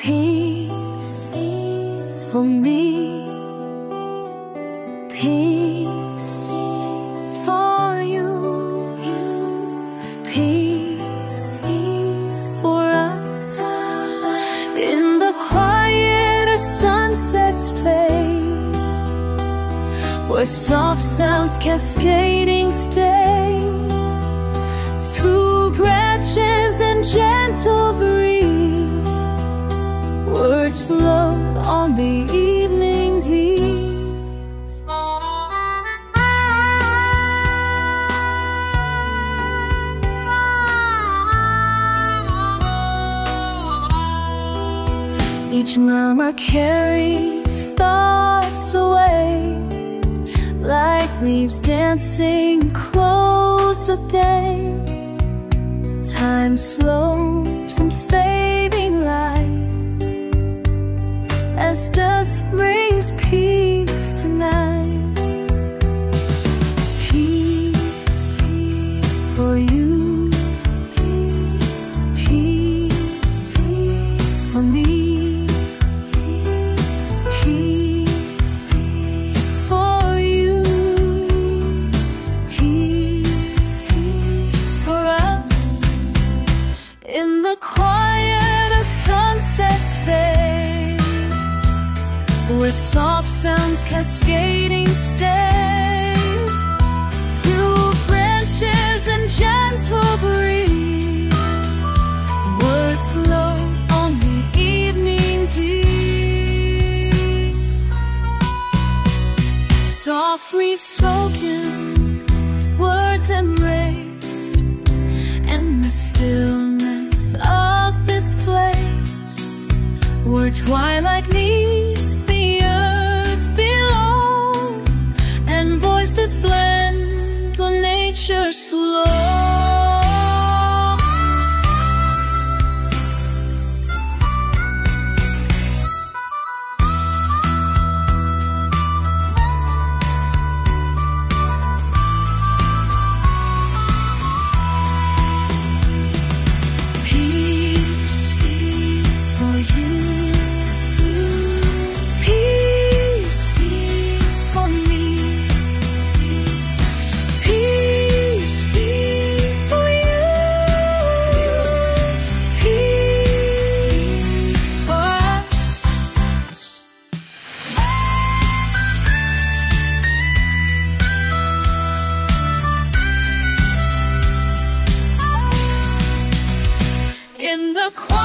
Peace for me, peace for you, peace for us. In the quiet as sunsets fade, where soft sounds cascading stay, through branches and gentle breeze, words float on the evening's ease. Each murmur carries thoughts away, like leaves dancing close of day. Time slopes and fading light, as dusk brings peace tonight. Peace for you, peace for me, peace for you, peace for us. In the quiet as sunsets fade, where soft sounds cascading stay, through branches and gentle breeze, words float on the evening's eve. Softly spoken, words embraced, and the stillness of this place, where twilight needs the earth below, and voices blend on nature's flow. In the quiet